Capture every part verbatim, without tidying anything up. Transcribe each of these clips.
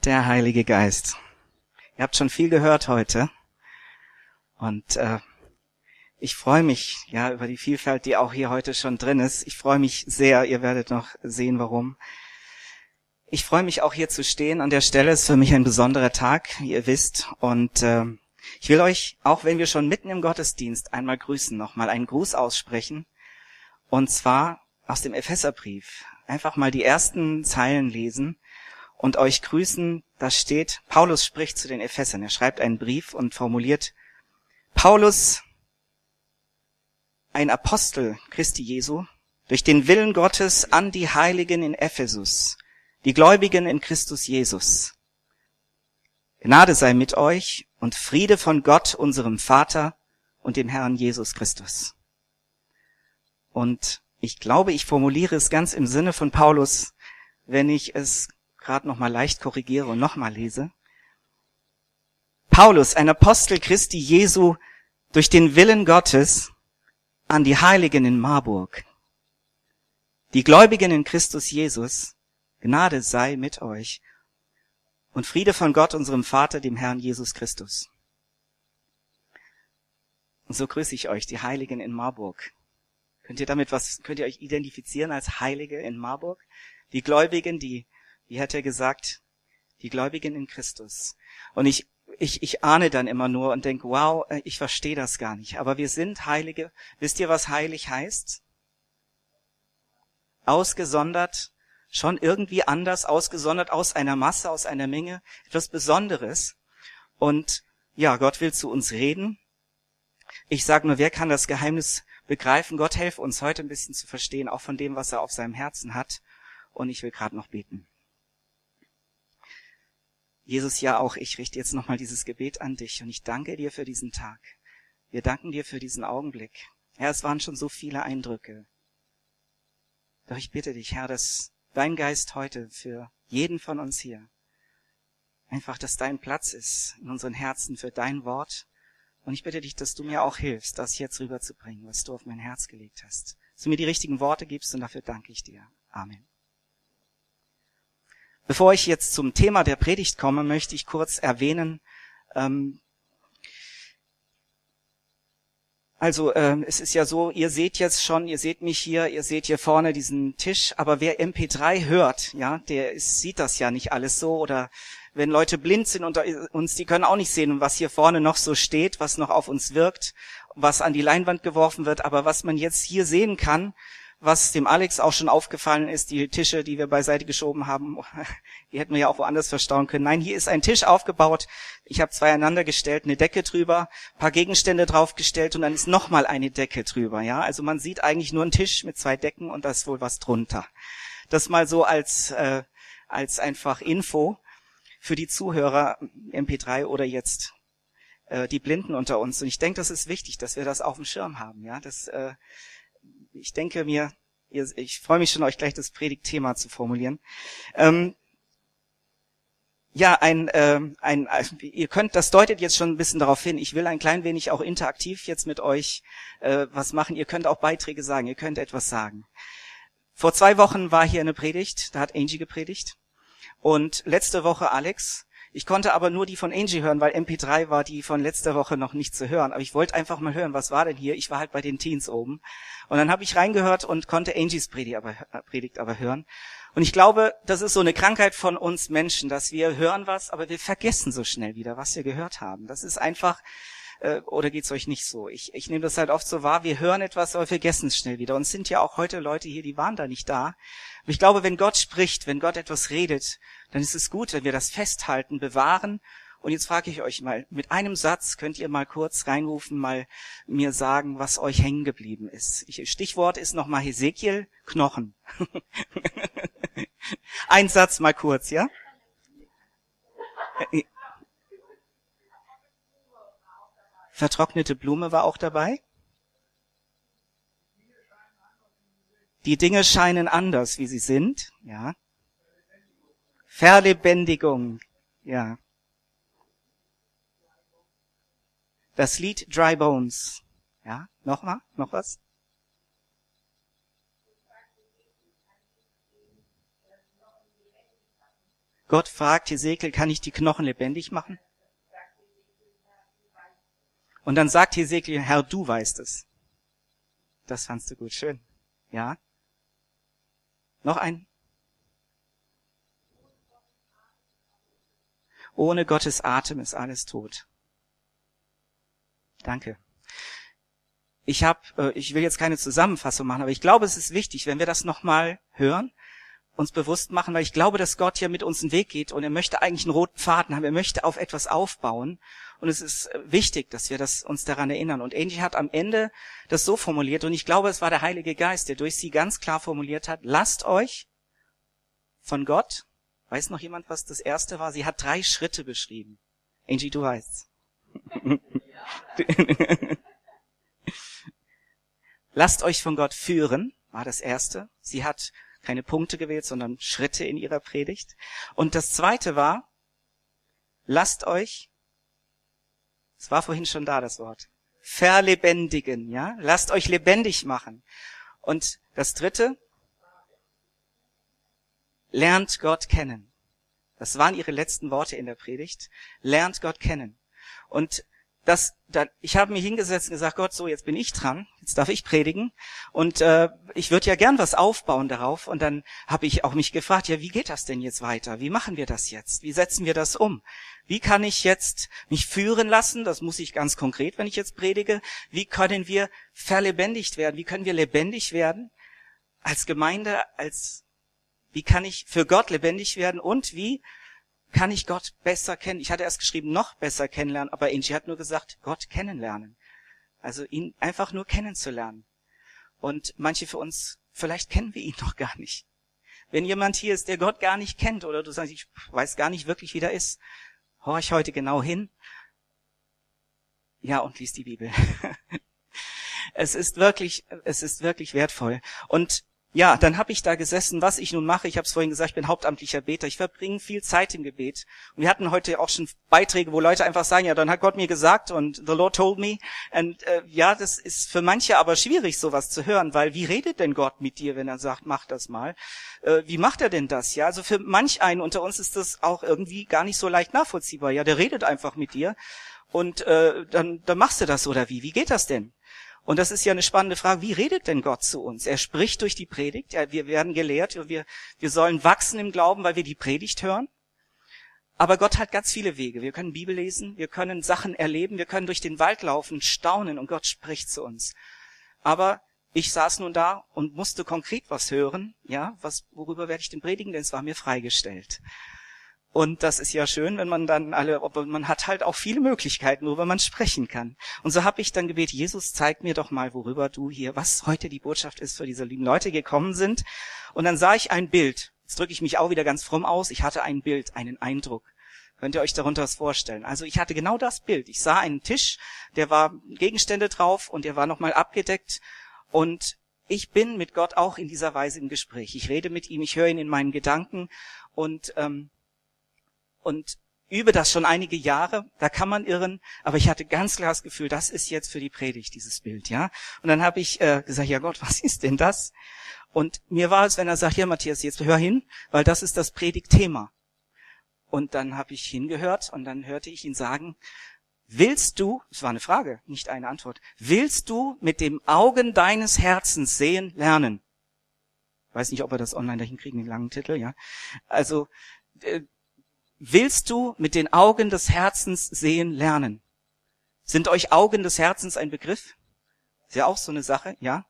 Der Heilige Geist. Ihr habt schon viel gehört heute und äh, ich freue mich ja über die Vielfalt, die auch hier heute schon drin ist. Ich freue mich sehr, ihr werdet noch sehen, warum. Ich freue mich auch hier zu stehen an der Stelle. Es ist für mich ein besonderer Tag, wie ihr wisst. Und äh, ich will euch, auch wenn wir schon mitten im Gottesdienst einmal grüßen, nochmal einen Gruß aussprechen. Und zwar aus dem Epheserbrief. Einfach mal die ersten Zeilen lesen und euch grüßen. Da steht, Paulus spricht zu den Ephesern. Er schreibt einen Brief und formuliert, Paulus, ein Apostel Christi Jesu, durch den Willen Gottes an die Heiligen in Ephesus, die Gläubigen in Christus Jesus. Gnade sei mit euch und Friede von Gott, unserem Vater und dem Herrn Jesus Christus. Und ich glaube, ich formuliere es ganz im Sinne von Paulus, wenn ich es gerade nochmal leicht korrigiere und nochmal lese. Paulus, ein Apostel Christi Jesu, durch den Willen Gottes an die Heiligen in Marburg, die Gläubigen in Christus Jesus, Gnade sei mit euch und Friede von Gott, unserem Vater, dem Herrn Jesus Christus. Und so grüße ich euch, die Heiligen in Marburg. Könnt ihr damit was, könnt ihr euch identifizieren als Heilige in Marburg? Die Gläubigen, die, wie hat er gesagt, die Gläubigen in Christus. Und ich, ich, ich ahne dann immer nur und denke, wow, ich verstehe das gar nicht. Aber wir sind Heilige. Wisst ihr, was heilig heißt? Ausgesondert, schon irgendwie anders, ausgesondert aus einer Masse, aus einer Menge, etwas Besonderes. Und ja, Gott will zu uns reden. Ich sage nur, wer kann das Geheimnis begreifen? Gott helfe uns heute ein bisschen zu verstehen, auch von dem, was er auf seinem Herzen hat. Und ich will gerade noch beten. Jesus, ja auch, ich richte jetzt nochmal dieses Gebet an dich und ich danke dir für diesen Tag. Wir danken dir für diesen Augenblick. Herr, es waren schon so viele Eindrücke. Doch ich bitte dich, Herr, dass dein Geist heute für jeden von uns hier einfach, dass dein Platz ist in unseren Herzen für dein Wort. Und ich bitte dich, dass du mir auch hilfst, das jetzt rüberzubringen, was du auf mein Herz gelegt hast. Dass du mir die richtigen Worte gibst und dafür danke ich dir. Amen. Bevor ich jetzt zum Thema der Predigt komme, möchte ich kurz erwähnen, ähm, also ähm, es ist ja so, ihr seht jetzt schon, ihr seht mich hier, ihr seht hier vorne diesen Tisch, aber wer M P drei hört, ja, der ist, sieht das ja nicht alles so, oder wenn Leute blind sind unter uns, die können auch nicht sehen, was hier vorne noch so steht, was noch auf uns wirkt, was an die Leinwand geworfen wird, aber was man jetzt hier sehen kann, was dem Alex auch schon aufgefallen ist, die Tische, die wir beiseite geschoben haben, die hätten wir ja auch woanders verstauen können. Nein, hier ist ein Tisch aufgebaut. Ich habe zwei einander gestellt, eine Decke drüber, ein paar Gegenstände draufgestellt und dann ist nochmal eine Decke drüber. Ja, also man sieht eigentlich nur einen Tisch mit zwei Decken und da ist wohl was drunter. Das mal so als äh, als einfach Info für die Zuhörer M P drei oder jetzt äh, die Blinden unter uns. Und ich denke, das ist wichtig, dass wir das auf dem Schirm haben. Ja, das äh, Ich denke mir, ich freue mich schon, euch gleich das Predigtthema zu formulieren. Ähm, ja, ein, ähm, ein, ihr könnt, das deutet jetzt schon ein bisschen darauf hin. Ich will ein klein wenig auch interaktiv jetzt mit euch äh, was machen. Ihr könnt auch Beiträge sagen, ihr könnt etwas sagen. Vor zwei Wochen war hier eine Predigt, da hat Angie gepredigt. Und letzte Woche Alex. Ich konnte aber nur die von Angie hören, weil M P drei war die von letzter Woche noch nicht zu hören. Aber ich wollte einfach mal hören, was war denn hier? Ich war halt bei den Teens oben. Und dann habe ich reingehört und konnte Angies Predigt aber, Predigt aber hören. Und ich glaube, das ist so eine Krankheit von uns Menschen, dass wir hören was, aber wir vergessen so schnell wieder, was wir gehört haben. Das ist einfach, äh, oder geht's euch nicht so? Ich, ich nehme das halt oft so wahr, wir hören etwas, aber vergessen es schnell wieder. Und es sind ja auch heute Leute hier, die waren da nicht da. Aber ich glaube, wenn Gott spricht, wenn Gott etwas redet, dann ist es gut, wenn wir das festhalten, bewahren. Und jetzt frage ich euch mal, mit einem Satz könnt ihr mal kurz reinrufen, mal mir sagen, was euch hängen geblieben ist. Ich, Stichwort ist nochmal Hesekiel, Knochen. Ein Satz mal kurz, ja? Vertrocknete Blume war auch dabei. Die Dinge scheinen anders, wie sie sind, ja. Verlebendigung, ja. Das Lied Dry Bones. Ja, nochmal, noch was? Gott fragt Hesekiel, kann ich die Knochen lebendig machen? Und dann sagt Hesekiel, Herr, du weißt es. Das fandst du gut, schön. Ja. Noch ein. Ohne Gottes Atem ist alles tot. Danke. Ich habe, ich will jetzt keine Zusammenfassung machen, aber ich glaube, es ist wichtig, wenn wir das nochmal hören, uns bewusst machen, weil ich glaube, dass Gott hier mit uns einen Weg geht und er möchte eigentlich einen roten Faden haben, er möchte auf etwas aufbauen und es ist wichtig, dass wir das uns daran erinnern. Und Angie hat am Ende das so formuliert und ich glaube, es war der Heilige Geist, der durch sie ganz klar formuliert hat, lasst euch von Gott, weiß noch jemand, was das erste war? Sie hat drei Schritte beschrieben. Angie, du weißt. Lasst euch von Gott führen, war das erste. Sie hat keine Punkte gewählt, sondern Schritte in ihrer Predigt. Und das zweite war, lasst euch, es war vorhin schon da das Wort, verlebendigen, ja? Lasst euch lebendig machen. Und das dritte, lernt Gott kennen. Das waren ihre letzten Worte in der Predigt. Lernt Gott kennen. Und das, da, ich habe mich hingesetzt und gesagt, Gott, so, jetzt bin ich dran, jetzt darf ich predigen und äh, ich würde ja gern was aufbauen darauf und dann habe ich auch mich gefragt, ja, wie geht das denn jetzt weiter? Wie machen wir das jetzt? Wie setzen wir das um? Wie kann ich jetzt mich führen lassen? Das muss ich ganz konkret, wenn ich jetzt predige. Wie können wir verlebendigt werden? Wie können wir lebendig werden als Gemeinde? Als wie kann ich für Gott lebendig werden und wie kann ich Gott besser kennen? Ich hatte erst geschrieben, noch besser kennenlernen, aber Angie hat nur gesagt, Gott kennenlernen. Also ihn einfach nur kennenzulernen. Und manche für uns, vielleicht kennen wir ihn noch gar nicht. Wenn jemand hier ist, der Gott gar nicht kennt, oder du sagst, ich weiß gar nicht wirklich, wie der ist, horch heute genau hin. Ja, und lies die Bibel. Es ist wirklich, es ist wirklich wertvoll. Und ja, dann habe ich da gesessen, was ich nun mache. Ich habe es vorhin gesagt, ich bin hauptamtlicher Beter. Ich verbringe viel Zeit im Gebet. Und wir hatten heute auch schon Beiträge, wo Leute einfach sagen, ja, dann hat Gott mir gesagt und the Lord told me. Und äh, ja, das ist für manche aber schwierig, sowas zu hören, weil wie redet denn Gott mit dir, wenn er sagt, mach das mal? Äh, wie macht er denn das? Ja, also für manch einen unter uns ist das auch irgendwie gar nicht so leicht nachvollziehbar. Ja, der redet einfach mit dir und äh, dann, dann machst du das oder wie? Wie geht das denn? Und das ist ja eine spannende Frage. Wie redet denn Gott zu uns? Er spricht durch die Predigt. Ja, wir werden gelehrt. Wir, wir sollen wachsen im Glauben, weil wir die Predigt hören. Aber Gott hat ganz viele Wege. Wir können Bibel lesen. Wir können Sachen erleben. Wir können durch den Wald laufen, staunen und Gott spricht zu uns. Aber ich saß nun da und musste konkret was hören. Ja, was, worüber werde ich denn predigen? Denn es war mir freigestellt. Und das ist ja schön, wenn man dann alle, man hat halt auch viele Möglichkeiten, worüber man sprechen kann. Und so habe ich dann gebetet, Jesus, zeig mir doch mal, worüber du hier, was heute die Botschaft ist für diese lieben Leute gekommen sind. Und dann sah ich ein Bild. Jetzt drücke ich mich auch wieder ganz fromm aus. Ich hatte ein Bild, einen Eindruck. Könnt ihr euch darunter was vorstellen? Also ich hatte genau das Bild. Ich sah einen Tisch, der war Gegenstände drauf und der war nochmal abgedeckt. Und ich bin mit Gott auch in dieser Weise im Gespräch. Ich rede mit ihm, ich höre ihn in meinen Gedanken und ähm, und übe das schon einige Jahre, da kann man irren, aber ich hatte ganz klar das Gefühl, das ist jetzt für die Predigt, dieses Bild, ja. Und dann habe ich äh, gesagt, ja Gott, was ist denn das? Und mir war es, wenn er sagt, ja Matthias, jetzt hör hin, weil das ist das Predigtthema. Und dann habe ich hingehört und dann hörte ich ihn sagen, willst du, es war eine Frage, nicht eine Antwort, willst du mit dem Augen deines Herzens sehen lernen? Ich weiß nicht, ob wir das online dahin kriegen, den langen Titel, ja. Also, äh, willst du mit den Augen des Herzens sehen lernen? Sind euch Augen des Herzens ein Begriff? Ist ja auch so eine Sache, ja?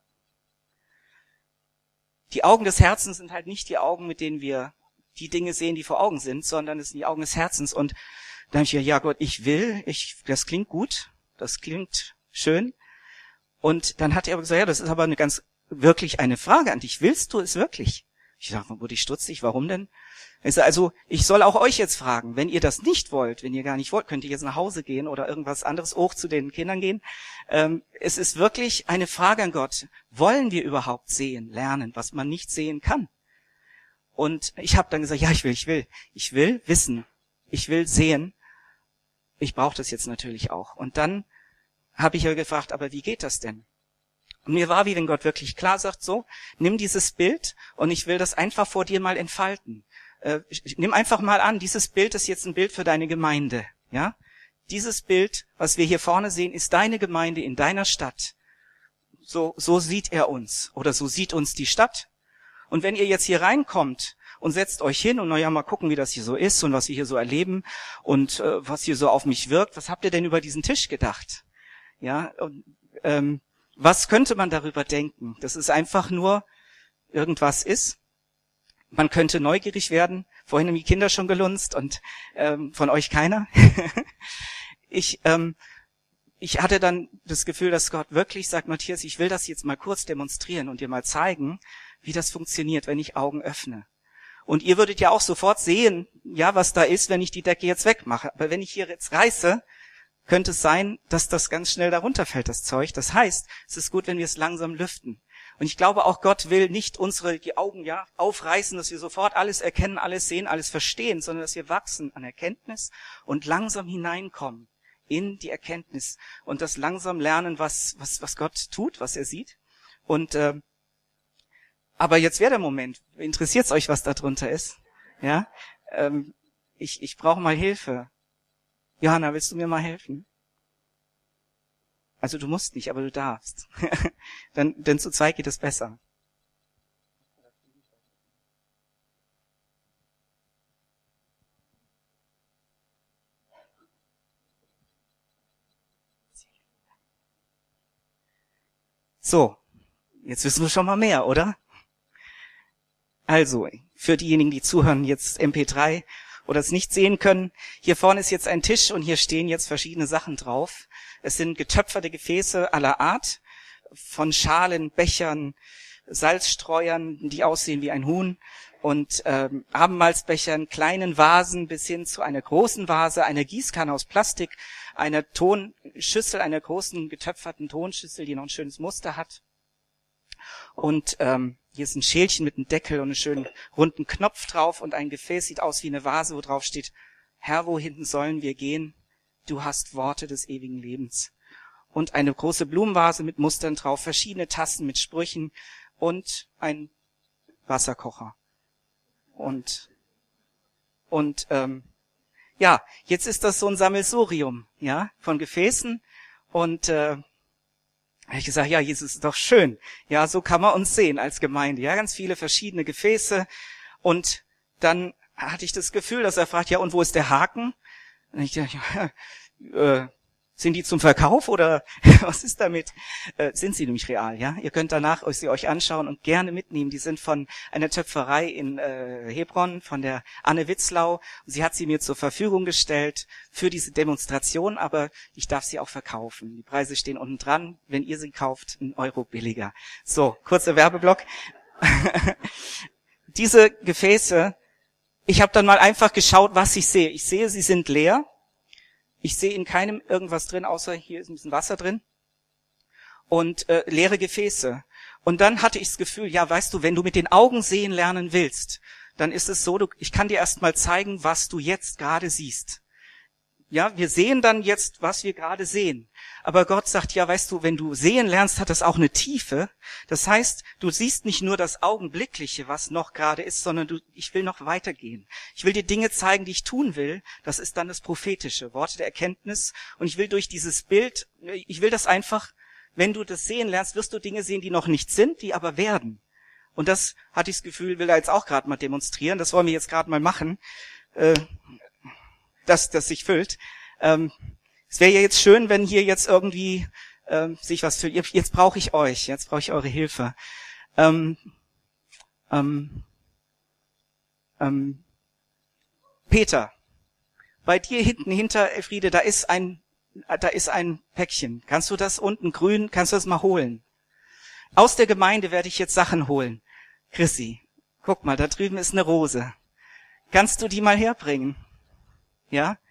Die Augen des Herzens sind halt nicht die Augen, mit denen wir die Dinge sehen, die vor Augen sind, sondern es sind die Augen des Herzens. Und dann habe ich gesagt, ja Gott, ich will, ich, das klingt gut, das klingt schön. Und dann hat er aber gesagt, ja, das ist aber eine ganz, wirklich eine Frage an dich. Willst du es wirklich? Ich dachte, wurde ich stutzig, warum denn? Also, ich soll auch euch jetzt fragen, wenn ihr das nicht wollt, wenn ihr gar nicht wollt, könnt ihr jetzt nach Hause gehen oder irgendwas anderes hoch zu den Kindern gehen. Ähm, es ist wirklich eine Frage an Gott. Wollen wir überhaupt sehen, lernen, was man nicht sehen kann? Und ich habe dann gesagt, ja, ich will, ich will, ich will wissen, ich will sehen. Ich brauche das jetzt natürlich auch. Und dann habe ich ja gefragt, aber wie geht das denn? Und mir war, wie wenn Gott wirklich klar sagt, so, nimm dieses Bild und ich will das einfach vor dir mal entfalten. Äh, nimm einfach mal an, dieses Bild ist jetzt ein Bild für deine Gemeinde, ja? Dieses Bild, was wir hier vorne sehen, ist deine Gemeinde in deiner Stadt. So, so sieht er uns oder so sieht uns die Stadt. Und wenn ihr jetzt hier reinkommt und setzt euch hin und naja, mal gucken, wie das hier so ist und was wir hier so erleben und äh, was hier so auf mich wirkt, was habt ihr denn über diesen Tisch gedacht? Ja, und, ähm, was könnte man darüber denken? Das ist einfach nur irgendwas ist. Man könnte neugierig werden. Vorhin haben die Kinder schon gelunzt und ähm, von euch keiner. ich ähm, ich hatte dann das Gefühl, dass Gott wirklich sagt, Matthias, ich will das jetzt mal kurz demonstrieren und dir mal zeigen, wie das funktioniert, wenn ich Augen öffne. Und ihr würdet ja auch sofort sehen, ja, was da ist, wenn ich die Decke jetzt wegmache. Aber wenn ich hier jetzt reiße, könnte es sein, dass das ganz schnell darunter fällt, das Zeug. Das heißt, es ist gut, wenn wir es langsam lüften. Und ich glaube, auch Gott will nicht unsere die Augen ja aufreißen, dass wir sofort alles erkennen, alles sehen, alles verstehen, sondern dass wir wachsen an Erkenntnis und langsam hineinkommen in die Erkenntnis und das langsam lernen, was was was Gott tut, was er sieht. Und äh, aber jetzt wäre der Moment. Interessiert's euch, was da drunter ist? Ja, ähm, ich ich brauche mal Hilfe. Johanna, willst du mir mal helfen? Also du musst nicht, aber du darfst. dann, denn zu zweit geht es besser. So, jetzt wissen wir schon mal mehr, oder? Also, für diejenigen, die zuhören, jetzt M P drei oder es nicht sehen können, hier vorne ist jetzt ein Tisch und hier stehen jetzt verschiedene Sachen drauf. Es sind getöpferte Gefäße aller Art, von Schalen, Bechern, Salzstreuern, die aussehen wie ein Huhn, und ähm, Abendmahlsbechern, kleinen Vasen bis hin zu einer großen Vase, einer Gießkanne aus Plastik, einer Tonschüssel, einer großen getöpferten Tonschüssel, die noch ein schönes Muster hat. Und ähm, hier ist ein Schälchen mit einem Deckel und einem schönen runden Knopf drauf und ein Gefäß, sieht aus wie eine Vase, wo drauf steht, Herr, wohin sollen wir gehen? Du hast Worte des ewigen Lebens. Und eine große Blumenvase mit Mustern drauf, verschiedene Tassen mit Sprüchen und ein Wasserkocher. Und und ähm, ja, jetzt ist das so ein Sammelsurium, ja, von Gefäßen. Und äh, habe ich gesagt, ja, Jesus ist doch schön. Ja, so kann man uns sehen als Gemeinde. Ja, ganz viele verschiedene Gefäße. Und dann hatte ich das Gefühl, dass er fragt, ja, und wo ist der Haken? Und ich dachte, ja, äh, sind die zum Verkauf oder was ist damit? Äh, sind sie nämlich real, ja? Ihr könnt danach euch sie euch anschauen und gerne mitnehmen. Die sind von einer Töpferei in äh, Hebron, von der Anne Witzlau. Sie hat sie mir zur Verfügung gestellt für diese Demonstration, aber ich darf sie auch verkaufen. Die Preise stehen unten dran. Wenn ihr sie kauft, ein Euro billiger. So, kurzer Werbeblock. Diese Gefäße, ich habe dann mal einfach geschaut, was ich sehe. Ich sehe, sie sind leer. Ich sehe in keinem irgendwas drin, außer hier ist ein bisschen Wasser drin und äh, leere Gefäße. Und dann hatte ich das Gefühl, ja, weißt du, wenn du mit den Augen sehen lernen willst, dann ist es so, du, ich kann dir erst mal zeigen, was du jetzt gerade siehst. Ja, wir sehen dann jetzt, was wir gerade sehen. Aber Gott sagt, ja, weißt du, wenn du sehen lernst, hat das auch eine Tiefe. Das heißt, du siehst nicht nur das Augenblickliche, was noch gerade ist, sondern du, ich will noch weitergehen. Ich will dir Dinge zeigen, die ich tun will. Das ist dann das Prophetische, Worte der Erkenntnis. Und ich will durch dieses Bild, ich will das einfach, wenn du das sehen lernst, wirst du Dinge sehen, die noch nicht sind, die aber werden. Und das hatte ich das Gefühl, will er jetzt auch gerade mal demonstrieren. Das wollen wir jetzt gerade mal machen. Äh, dass das sich füllt. Ähm, es wäre ja jetzt schön, wenn hier jetzt irgendwie ähm, sich was füllt. Jetzt brauche ich euch, jetzt brauche ich eure Hilfe. Ähm, ähm, ähm, Peter, bei dir hinten hinter Elfriede, da ist ein, da ist ein Päckchen. Kannst du das unten grün, kannst du das mal holen? Aus der Gemeinde werde ich jetzt Sachen holen. Chrissy, guck mal, da drüben ist eine Rose. Kannst du die mal herbringen? Ja,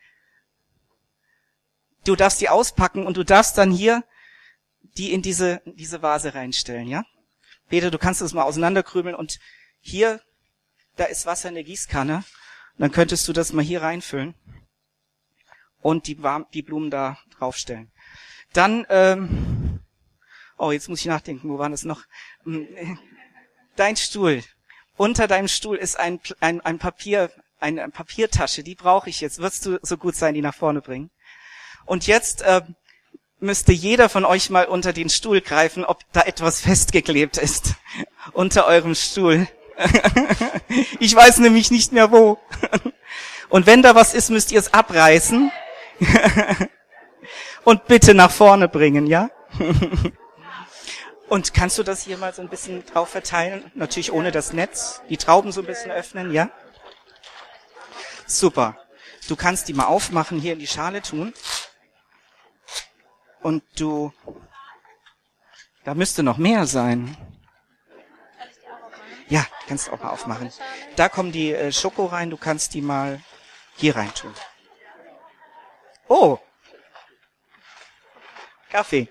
du darfst die auspacken und du darfst dann hier die in diese diese Vase reinstellen, ja? Peter, du kannst das mal auseinanderkrümeln und hier, da ist Wasser in der Gießkanne. Dann könntest du das mal hier reinfüllen und die, die Blumen da draufstellen. Dann, ähm, oh, jetzt muss ich nachdenken, wo war das noch? Dein Stuhl. unter deinem Stuhl ist ein, ein, ein Papier, eine Papiertasche, die brauche ich jetzt. Würdest du so gut sein, die nach vorne bringen? Und jetzt äh, müsste jeder von euch mal unter den Stuhl greifen, ob da etwas festgeklebt ist. Unter eurem Stuhl. Ich weiß nämlich nicht mehr wo. Und wenn da was ist, müsst ihr es abreißen und bitte nach vorne bringen, ja? Und kannst du das hier mal so ein bisschen drauf verteilen? Natürlich ohne das Netz. Die Trauben so ein bisschen öffnen, ja? Super. Du kannst die mal aufmachen, hier in die Schale tun. Und du, da müsste noch mehr sein. Ja, kannst du auch mal aufmachen. Da kommen die äh, Schoko rein, du kannst die mal hier rein tun. Oh! Kaffee.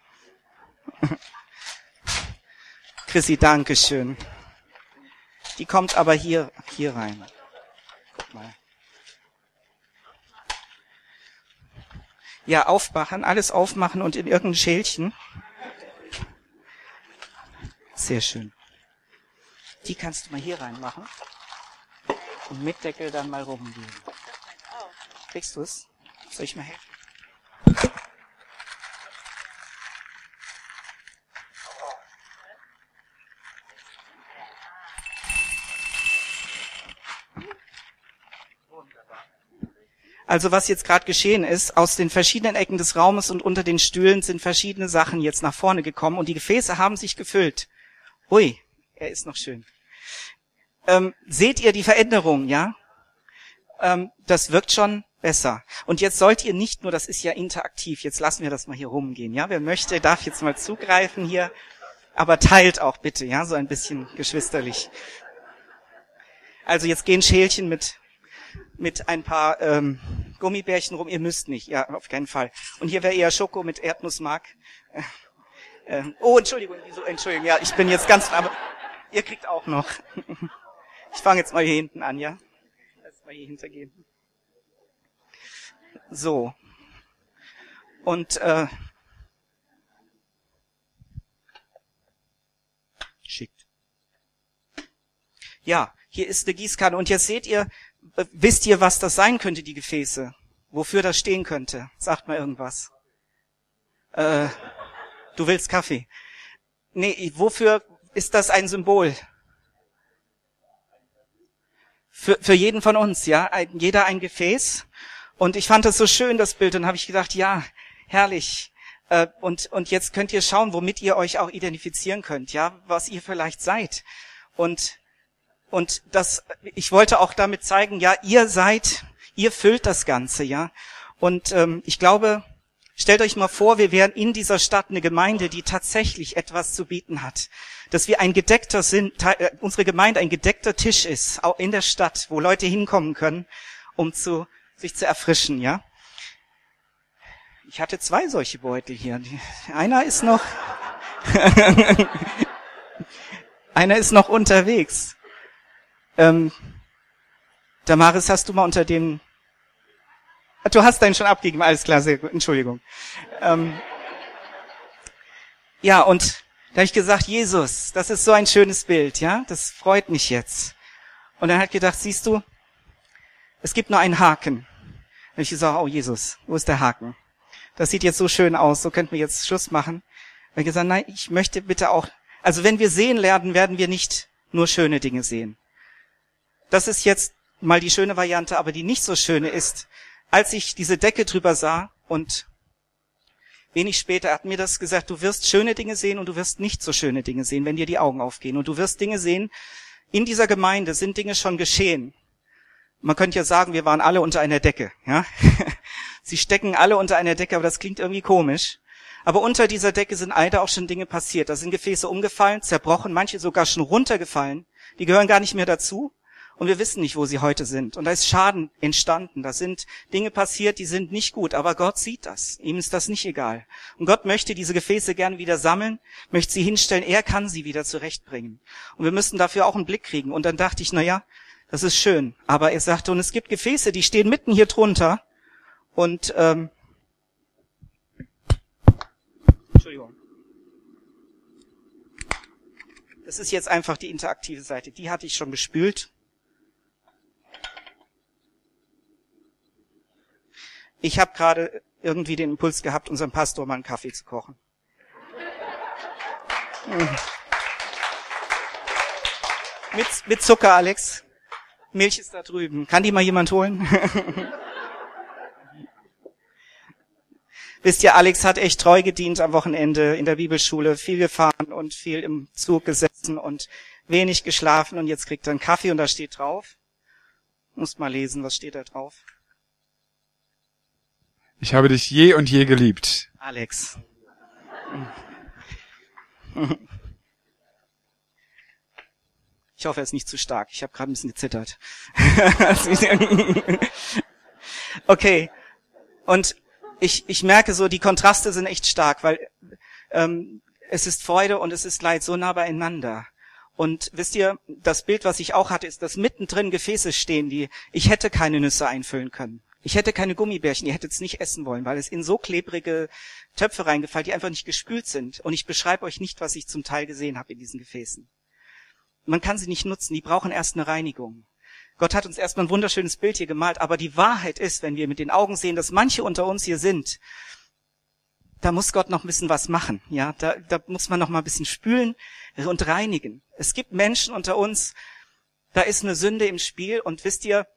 Chrissy, danke schön. Die kommt aber hier, hier rein. Guck mal. Ja, aufmachen, alles aufmachen und in irgendein Schälchen. Sehr schön. Die kannst du mal hier reinmachen. Und mit Deckel dann mal rumgehen. Kriegst du es? Soll ich mal helfen? Also was jetzt gerade geschehen ist, aus den verschiedenen Ecken des Raumes und unter den Stühlen sind verschiedene Sachen jetzt nach vorne gekommen und die Gefäße haben sich gefüllt. Ui, er ist noch schön. Ähm, seht ihr die Veränderung, ja? Ähm, das wirkt schon besser. Und jetzt sollt ihr nicht nur, das ist ja interaktiv, jetzt lassen wir das mal hier rumgehen, ja? Wer möchte, darf jetzt mal zugreifen hier, aber teilt auch bitte, ja? So ein bisschen geschwisterlich. Also jetzt gehen Schälchen mit mit ein paar ähm, Gummibärchen rum. Ihr müsst nicht, ja, auf keinen Fall. Und hier wäre eher Schoko mit Erdnussmark. Äh, äh, oh, Entschuldigung, wieso, Entschuldigung, ja, ich bin jetzt ganz, aber ihr kriegt auch noch. Ich fange jetzt mal hier hinten an, ja? Lass mal hier hintergehen. So. Und, äh, schickt. Ja, hier ist eine Gießkanne. Und jetzt seht ihr, wisst ihr, was das sein könnte, die Gefäße? Wofür das stehen könnte? Sagt mal irgendwas. Äh, du willst Kaffee. Nee, wofür ist das ein Symbol? Für, für jeden von uns, ja. Ein, jeder ein Gefäß. Und ich fand das so schön, das Bild. Und dann habe ich gedacht, ja, herrlich. Äh, und, und jetzt könnt ihr schauen, womit ihr euch auch identifizieren könnt, ja, was ihr vielleicht seid. Und Und das, ich wollte auch damit zeigen, ja, ihr seid, ihr füllt das Ganze, ja. Und ähm, ich glaube, stellt euch mal vor, wir wären in dieser Stadt eine Gemeinde, die tatsächlich etwas zu bieten hat. Dass wir ein gedeckter sind, äh, unsere Gemeinde ein gedeckter Tisch ist, auch in der Stadt, wo Leute hinkommen können, um zu sich zu erfrischen, ja. Ich hatte zwei solche Beutel hier. Einer ist noch, einer ist noch unterwegs. Ähm, Damaris, hast du mal unter dem... Du hast deinen schon abgegeben, alles klar, sehr gut, Entschuldigung. Ähm, ja, und da habe ich gesagt, Jesus, das ist so ein schönes Bild, ja, das freut mich jetzt. Und dann hat gedacht, siehst du, es gibt nur einen Haken. Da habe ich gesagt, oh Jesus, wo ist der Haken? Das sieht jetzt so schön aus, so könnten wir jetzt Schluss machen. Da habe ich gesagt, nein, ich möchte bitte auch, also wenn wir sehen lernen, werden wir nicht nur schöne Dinge sehen. Das ist jetzt mal die schöne Variante, aber die nicht so schöne ist, als ich diese Decke drüber sah und wenig später hat mir das gesagt, du wirst schöne Dinge sehen und du wirst nicht so schöne Dinge sehen, wenn dir die Augen aufgehen. Und du wirst Dinge sehen, in dieser Gemeinde sind Dinge schon geschehen. Man könnte ja sagen, wir waren alle unter einer Decke, ja. Sie stecken alle unter einer Decke, aber das klingt irgendwie komisch. Aber unter dieser Decke sind leider auch schon Dinge passiert. Da sind Gefäße umgefallen, zerbrochen, manche sogar schon runtergefallen. Die gehören gar nicht mehr dazu. Und wir wissen nicht, wo sie heute sind. Und da ist Schaden entstanden. Da sind Dinge passiert, die sind nicht gut. Aber Gott sieht das. Ihm ist das nicht egal. Und Gott möchte diese Gefäße gerne wieder sammeln, möchte sie hinstellen. Er kann sie wieder zurechtbringen. Und wir müssen dafür auch einen Blick kriegen. Und dann dachte ich, na ja, das ist schön. Aber er sagte, und es gibt Gefäße, die stehen mitten hier drunter. Und, ähm, Entschuldigung. Das Das ist jetzt einfach die interaktive Seite. Die hatte ich schon bespült. Ich habe gerade irgendwie den Impuls gehabt, unserem Pastor mal einen Kaffee zu kochen. Mit, mit Zucker, Alex. Milch ist da drüben. Kann die mal jemand holen? Wisst ihr, Alex hat echt treu gedient am Wochenende in der Bibelschule, viel gefahren und viel im Zug gesessen und wenig geschlafen und jetzt kriegt er einen Kaffee und da steht drauf. Muss mal lesen, was steht da drauf? Ich habe dich je und je geliebt. Alex. Ich hoffe, er ist nicht zu stark. Ich habe gerade ein bisschen gezittert. Okay. Und ich, ich merke so, die Kontraste sind echt stark, weil ähm, es ist Freude und es ist Leid so nah beieinander. Und wisst ihr, das Bild, was ich auch hatte, ist, dass mittendrin Gefäße stehen, die ich hätte keine Nüsse einfüllen können. Ich hätte keine Gummibärchen, ihr hättet es nicht essen wollen, weil es in so klebrige Töpfe reingefallen, die einfach nicht gespült sind. Und ich beschreibe euch nicht, was ich zum Teil gesehen habe in diesen Gefäßen. Man kann sie nicht nutzen, die brauchen erst eine Reinigung. Gott hat uns erstmal ein wunderschönes Bild hier gemalt, aber die Wahrheit ist, wenn wir mit den Augen sehen, dass manche unter uns hier sind, da muss Gott noch ein bisschen was machen. Ja, da, da muss man noch mal ein bisschen spülen und reinigen. Es gibt Menschen unter uns, da ist eine Sünde im Spiel und wisst ihr,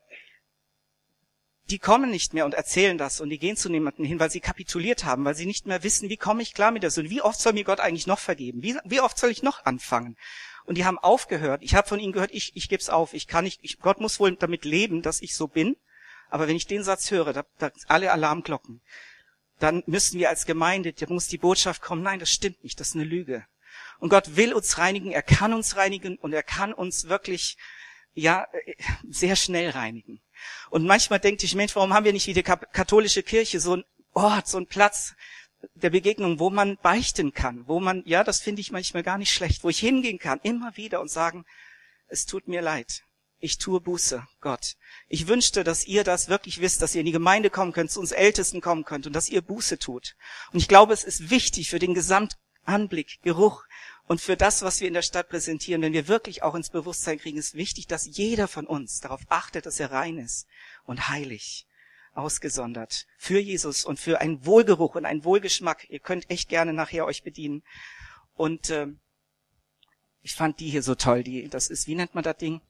die kommen nicht mehr und erzählen das und die gehen zu niemandem hin, weil sie kapituliert haben, weil sie nicht mehr wissen, wie komme ich klar mit der Sünde, wie oft soll mir Gott eigentlich noch vergeben, wie, wie oft soll ich noch anfangen? Und die haben aufgehört. Ich habe von ihnen gehört, ich, ich geb's auf, ich kann nicht, ich, Gott muss wohl damit leben, dass ich so bin, aber wenn ich den Satz höre, da, da alle Alarmglocken, dann müssen wir als Gemeinde, da muss die Botschaft kommen, nein, das stimmt nicht, das ist eine Lüge. Und Gott will uns reinigen, er kann uns reinigen und er kann uns wirklich, ja, sehr schnell reinigen. Und manchmal denke ich, Mensch, warum haben wir nicht wie die katholische Kirche so einen Ort, so einen Platz der Begegnung, wo man beichten kann, wo man, ja, das finde ich manchmal gar nicht schlecht, wo ich hingehen kann, immer wieder und sagen, es tut mir leid, ich tue Buße, Gott. Ich wünschte, dass ihr das wirklich wisst, dass ihr in die Gemeinde kommen könnt, zu uns Ältesten kommen könnt und dass ihr Buße tut. Und ich glaube, es ist wichtig für den Gesamtanblick, Geruch und für das, was wir in der Stadt präsentieren, wenn wir wirklich auch ins Bewusstsein kriegen, ist wichtig, dass jeder von uns darauf achtet, dass er rein ist und heilig, ausgesondert für Jesus und für einen Wohlgeruch und einen Wohlgeschmack. Ihr könnt echt gerne nachher euch bedienen. Und äh, ich fand die hier so toll. Die, das ist, wie nennt man das Ding?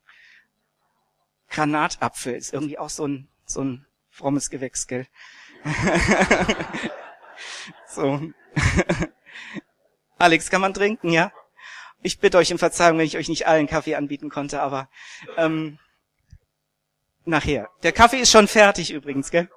Granatapfel. Ist irgendwie auch so ein so ein frommes Gewächs, gell? So. Alex, kann man trinken, ja? Ich bitte euch um Verzeihung, wenn ich euch nicht allen Kaffee anbieten konnte, aber ähm, nachher. Der Kaffee ist schon fertig übrigens, gell?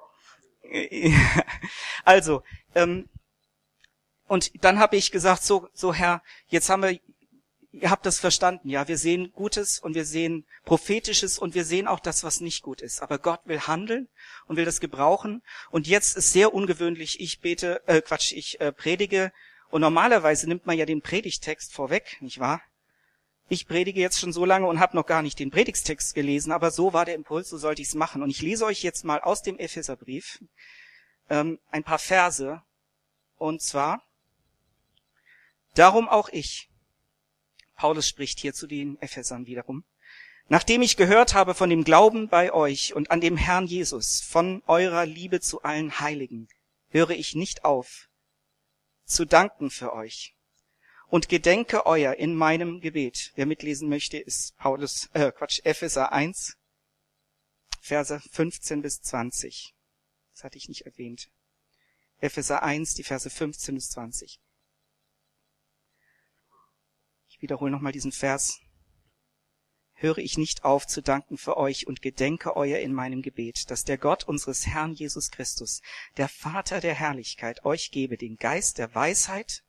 Also, ähm, und dann habe ich gesagt, so, so Herr, jetzt haben wir, ihr habt das verstanden, ja, wir sehen Gutes und wir sehen Prophetisches und wir sehen auch das, was nicht gut ist. Aber Gott will handeln und will das gebrauchen. Und jetzt ist sehr ungewöhnlich, ich bete, äh, Quatsch, ich äh, predige und normalerweise nimmt man ja den Predigtext vorweg, nicht wahr? Ich predige jetzt schon so lange und habe noch gar nicht den Predigtext gelesen, aber so war der Impuls, so sollte ich es machen. Und ich lese euch jetzt mal aus dem Epheserbrief ähm, ein paar Verse. Und zwar, darum auch ich. Paulus spricht hier zu den Ephesern wiederum. Nachdem ich gehört habe von dem Glauben bei euch und an dem Herrn Jesus, von eurer Liebe zu allen Heiligen, höre ich nicht auf, zu danken für euch. Und gedenke euer in meinem Gebet. Wer mitlesen möchte, ist Paulus, äh, Quatsch, Epheser eins, Verse fünfzehn bis zwanzig. Das hatte ich nicht erwähnt. Epheser eins, die Verse fünfzehn bis zwanzig. Ich wiederhole nochmal diesen Vers. Höre ich nicht auf zu danken für euch und gedenke euer in meinem Gebet, dass der Gott unseres Herrn Jesus Christus, der Vater der Herrlichkeit, euch gebe den Geist der Weisheit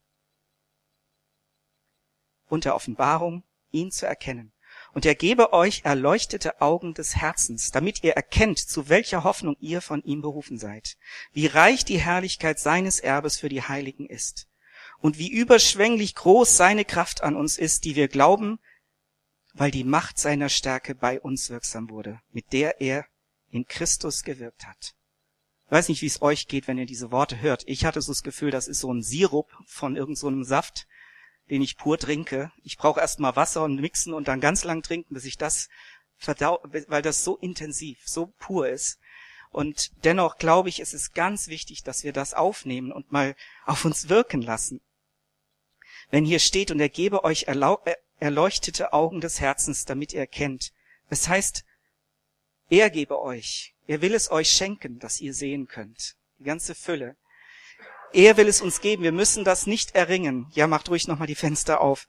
und der Offenbarung, ihn zu erkennen. Und er gebe euch erleuchtete Augen des Herzens, damit ihr erkennt, zu welcher Hoffnung ihr von ihm berufen seid, wie reich die Herrlichkeit seines Erbes für die Heiligen ist und wie überschwänglich groß seine Kraft an uns ist, die wir glauben, weil die Macht seiner Stärke bei uns wirksam wurde, mit der er in Christus gewirkt hat. Ich weiß nicht, wie es euch geht, wenn ihr diese Worte hört. Ich hatte so das Gefühl, das ist so ein Sirup von irgend so einem Saft. den ich pur trinke. Ich brauche erst mal Wasser und mixen und dann ganz lang trinken, bis ich das verdau, weil das so intensiv, so pur ist. Und dennoch glaube ich, es ist ganz wichtig, dass wir das aufnehmen und mal auf uns wirken lassen. Wenn hier steht, und er gebe euch erleuchtete Augen des Herzens, damit ihr erkennt. Das heißt, er gebe euch, er will es euch schenken, dass ihr sehen könnt. Die ganze Fülle. Er will es uns geben, wir müssen das nicht erringen. Ja, macht ruhig nochmal die Fenster auf.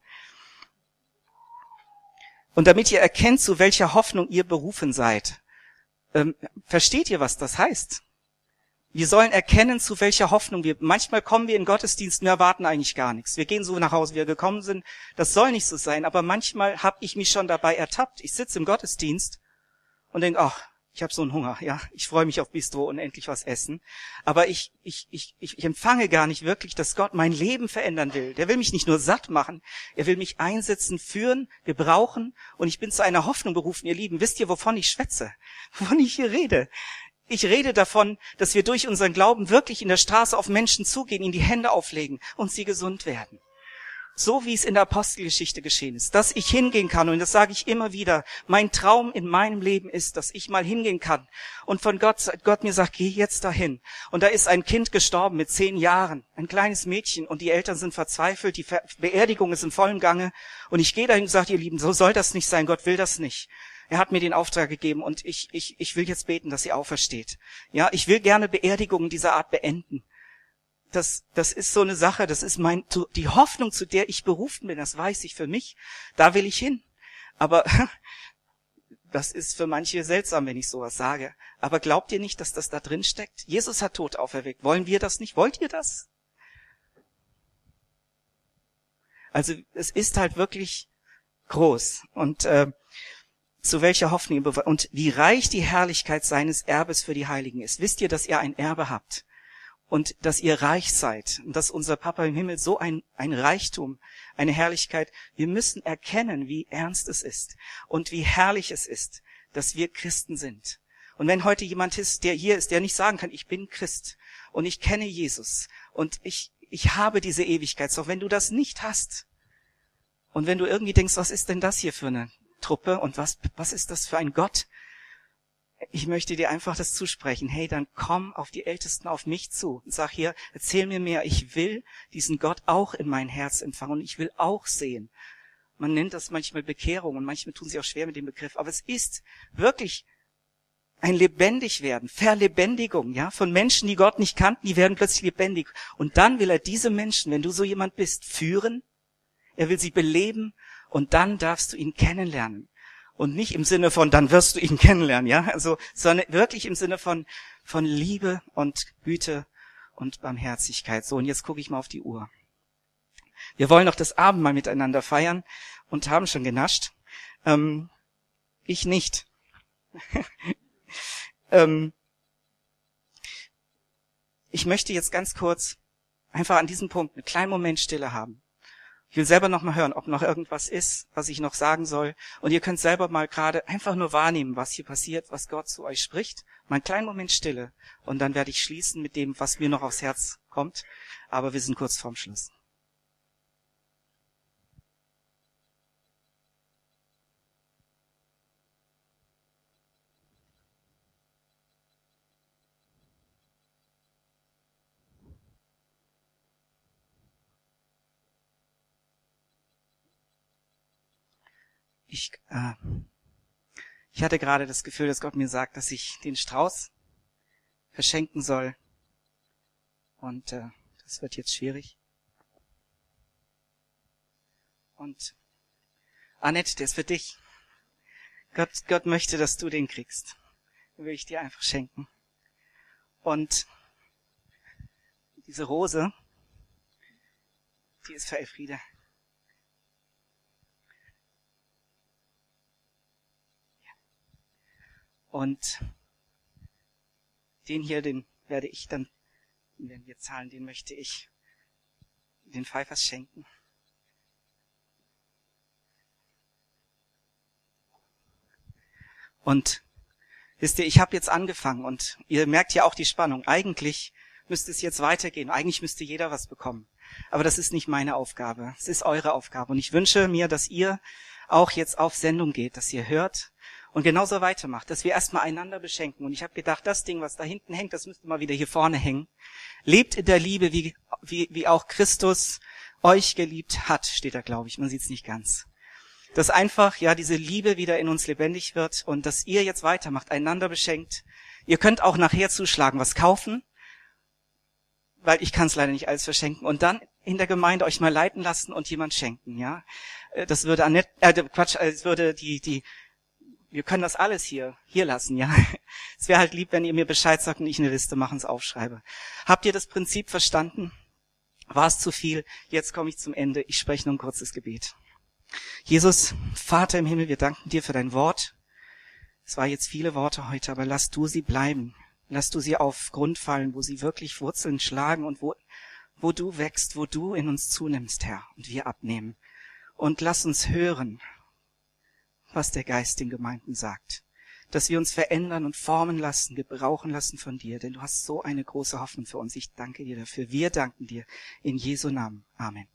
Und damit ihr erkennt, zu welcher Hoffnung ihr berufen seid. Ähm, versteht ihr, was das heißt? Wir sollen erkennen, zu welcher Hoffnung wir, manchmal kommen wir in Gottesdiensten, wir erwarten eigentlich gar nichts. Wir gehen so nach Hause, wie wir gekommen sind. Das soll nicht so sein, aber manchmal habe ich mich schon dabei ertappt. Ich sitze im Gottesdienst und denke, ach, ich habe so einen Hunger, ja, ich freue mich auf Bistro und endlich was essen. Aber ich, ich, ich, ich empfange gar nicht wirklich, dass Gott mein Leben verändern will. Der will mich nicht nur satt machen, er will mich einsetzen, führen, gebrauchen. Und ich bin zu einer Hoffnung berufen, ihr Lieben. Wisst ihr, wovon ich schwätze? Wovon ich hier rede? Ich rede davon, dass wir durch unseren Glauben wirklich in der Straße auf Menschen zugehen, ihnen die Hände auflegen und sie gesund werden. So wie es in der Apostelgeschichte geschehen ist, dass ich hingehen kann, und das sage ich immer wieder, mein Traum in meinem Leben ist, dass ich mal hingehen kann und von Gott, Gott mir sagt, geh jetzt dahin. Und da ist ein Kind gestorben mit zehn Jahren, ein kleines Mädchen, und die Eltern sind verzweifelt, die Beerdigung ist in vollem Gange, und ich gehe dahin und sage, ihr Lieben, so soll das nicht sein, Gott will das nicht. Er hat mir den Auftrag gegeben, und ich, ich, ich will jetzt beten, dass sie aufersteht. Ja, ich will gerne Beerdigungen dieser Art beenden. Das, das ist so eine Sache, das ist mein, die Hoffnung, zu der ich berufen bin, das weiß ich für mich, da will ich hin. Aber das ist für manche seltsam, wenn ich sowas sage. Aber glaubt ihr nicht, dass das da drin steckt? Jesus hat Tod auferweckt. Wollen wir das nicht? Wollt ihr das? Also es ist halt wirklich groß. Und äh, zu welcher Hoffnung ihr, und wie reich die Herrlichkeit seines Erbes für die Heiligen ist. Wisst ihr, dass ihr ein Erbe habt? Und dass ihr reich seid und dass unser Papa im Himmel so ein, ein Reichtum, eine Herrlichkeit, wir müssen erkennen, wie ernst es ist und wie herrlich es ist, dass wir Christen sind. Und wenn heute jemand ist, der hier ist, der nicht sagen kann, ich bin Christ und ich kenne Jesus und ich, ich habe diese Ewigkeit, doch wenn du das nicht hast und wenn du irgendwie denkst, was ist denn das hier für eine Truppe und was, was ist das für ein Gott? Ich möchte dir einfach das zusprechen. Hey, dann komm auf die Ältesten, auf mich zu und sag hier, erzähl mir mehr. Ich will diesen Gott auch in mein Herz empfangen und ich will auch sehen. Man nennt das manchmal Bekehrung und manchmal tun sie auch schwer mit dem Begriff. Aber es ist wirklich ein Lebendigwerden, Verlebendigung, ja, von Menschen, die Gott nicht kannten, die werden plötzlich lebendig. Und dann will er diese Menschen, wenn du so jemand bist, führen. Er will sie beleben und dann darfst du ihn kennenlernen. Und nicht im Sinne von, dann wirst du ihn kennenlernen, ja, also, sondern wirklich im Sinne von, von Liebe und Güte und Barmherzigkeit. So, und jetzt gucke ich mal auf die Uhr. Wir wollen noch das Abendmahl miteinander feiern und haben schon genascht. Ähm, ich nicht. ähm, ich möchte jetzt ganz kurz einfach an diesem Punkt einen kleinen Moment Stille haben. Ich will selber noch mal hören, ob noch irgendwas ist, was ich noch sagen soll. Und ihr könnt selber mal gerade einfach nur wahrnehmen, was hier passiert, was Gott zu euch spricht. Mal einen kleinen Moment Stille. Und dann werde ich schließen mit dem, was mir noch aufs Herz kommt. Aber wir sind kurz vorm Schluss. Ich, äh, ich hatte gerade das Gefühl, dass Gott mir sagt, dass ich den Strauß verschenken soll. Und äh, das wird jetzt schwierig. Und Annette, der ist für dich. Gott, Gott möchte, dass du den kriegst. Den will ich dir einfach schenken. Und diese Rose, die ist für Elfriede. Und den hier, den werde ich dann, den werden wir zahlen, den möchte ich den Pfeifers schenken. Und wisst ihr, ich habe jetzt angefangen und ihr merkt ja auch die Spannung. Eigentlich müsste es jetzt weitergehen. Eigentlich müsste jeder was bekommen. Aber das ist nicht meine Aufgabe. Es ist eure Aufgabe. Und ich wünsche mir, dass ihr auch jetzt auf Sendung geht, dass ihr hört und genauso weitermacht, dass wir erstmal einander beschenken. Und ich habe gedacht, das Ding, was da hinten hängt, das müsste mal wieder hier vorne hängen. Lebt in der Liebe, wie, wie, wie auch Christus euch geliebt hat, steht da, glaube ich. Man sieht es nicht ganz. Dass einfach, ja, diese Liebe wieder in uns lebendig wird und dass ihr jetzt weitermacht, einander beschenkt. Ihr könnt auch nachher zuschlagen, was kaufen, weil ich kann es leider nicht alles verschenken. Und dann in der Gemeinde euch mal leiten lassen und jemand schenken, ja. Das würde Annette, äh, Quatsch, es würde die, die, wir können das alles hier, hier lassen, ja. Es wäre halt lieb, wenn ihr mir Bescheid sagt und ich eine Liste mache und es aufschreibe. Habt ihr das Prinzip verstanden? War es zu viel? Jetzt komme ich zum Ende. Ich spreche nur ein kurzes Gebet. Jesus, Vater im Himmel, wir danken dir für dein Wort. Es waren jetzt viele Worte heute, aber lass du sie bleiben. Lass du sie auf Grund fallen, wo sie wirklich Wurzeln schlagen und wo, wo du wächst, wo du in uns zunimmst, Herr, und wir abnehmen. Und lass uns hören, was der Geist den Gemeinden sagt. Dass wir uns verändern und formen lassen, gebrauchen lassen von dir, denn du hast so eine große Hoffnung für uns. Ich danke dir dafür. Wir danken dir in Jesu Namen. Amen.